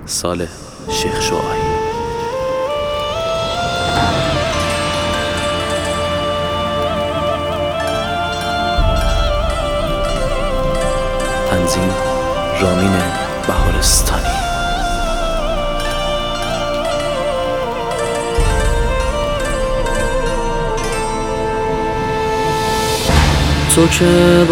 سال شیخ شعاعی. تنظیم رامین بهارستانی. تو که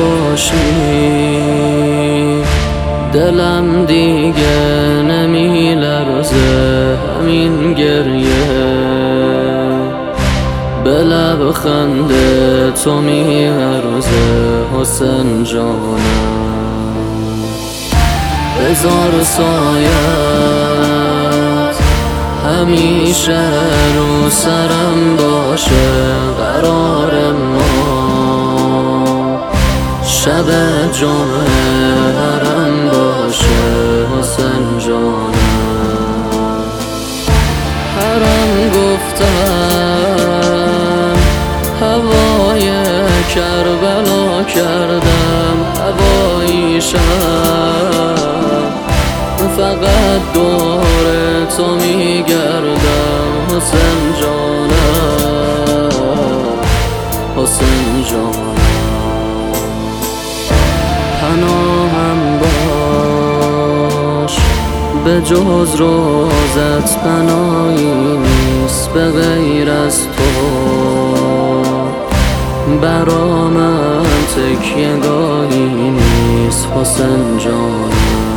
باشی دلم دیگه نمی لرزه، همین گریه به لبخند تو می ارزه. حسین جانم بذار سایت همیشه رو سرم باشه، قرار ما شب جمعه حرم باشه. حسین جانم حرم گفتم، هوای کربلا کردم، هوایی شب فقط دور تو میگردم. حسین جانم، حسین جانم پناهم باش، به جز روزت پناهی نیست، به غیر از تو برا من تکیه گاهی نیست. حسین جانم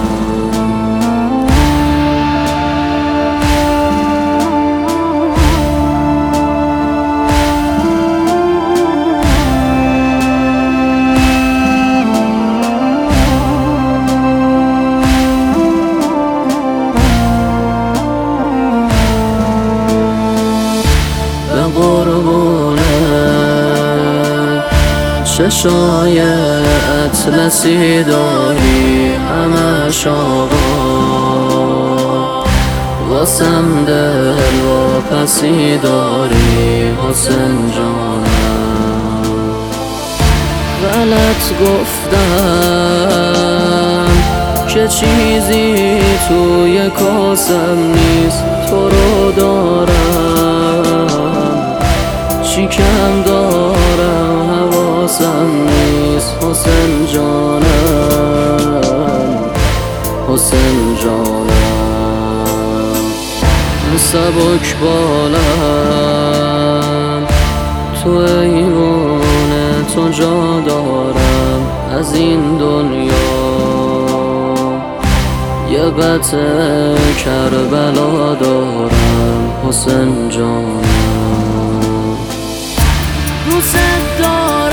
چشای اطلسی داری، همش آقا واسم دل و پسی داری. حسین جانم غلط گفتم که چیزی توی کاسم نیست، تو رو دارم چی کم دارم حواسم نیست. حسین جانم، حسین جانم سبک بالم تو ایوان تو جا دارم، از این دنیا یه قطعه کربلا دارم. حسین جانم دوست دارم